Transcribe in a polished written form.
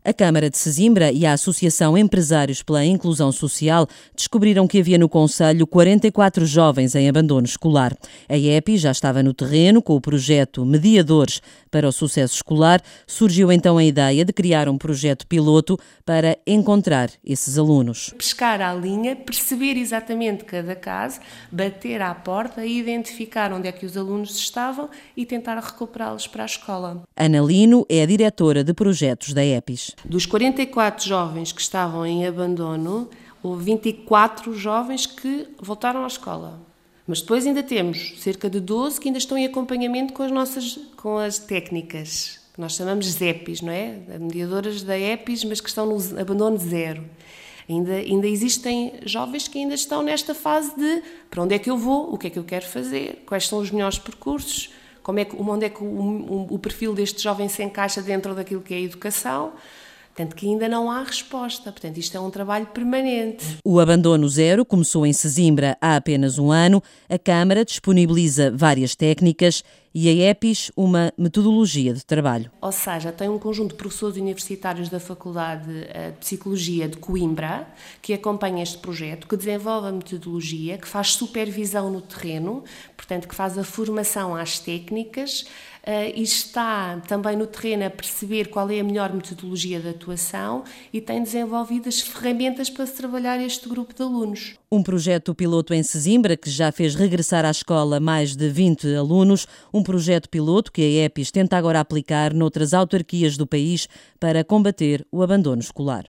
A Câmara de Sesimbra e a Associação Empresários pela Inclusão Social descobriram que havia no concelho 44 jovens em abandono escolar. A EPI já estava no terreno com o projeto Mediadores para o Sucesso Escolar. Surgiu então a ideia de criar um projeto piloto para encontrar esses alunos. Pescar à linha, perceber exatamente cada caso, bater à porta e identificar onde é que os alunos estavam e tentar recuperá-los para a escola. Ana Lino é a diretora de projetos da EPIS. Dos 44 jovens que estavam em abandono, houve 24 jovens que voltaram à escola. Mas depois ainda temos cerca de 12 que ainda estão em acompanhamento com as técnicas, que nós chamamos ZEPIs, não é? Mediadoras da EPIs, mas que estão no abandono zero. Ainda existem jovens que ainda estão nesta fase de para onde é que eu vou, o que é que eu quero fazer, quais são os melhores percursos, onde é que o perfil deste jovem se encaixa dentro daquilo que é a educação. Portanto, que ainda não há resposta. Portanto, isto é um trabalho permanente. O Abandono Zero começou em Sesimbra há apenas um ano. A Câmara disponibiliza várias técnicas e a EPIS uma metodologia de trabalho. Ou seja, tem um conjunto de professores universitários da Faculdade de Psicologia de Coimbra que acompanha este projeto, que desenvolve a metodologia, que faz supervisão no terreno, portanto, que faz a formação às técnicas e está também no terreno a perceber qual é a melhor metodologia de atuação e tem desenvolvido as ferramentas para se trabalhar este grupo de alunos. Um projeto piloto em Sesimbra que já fez regressar à escola mais de 20 alunos, um projeto piloto que a EPIS tenta agora aplicar noutras autarquias do país para combater o abandono escolar.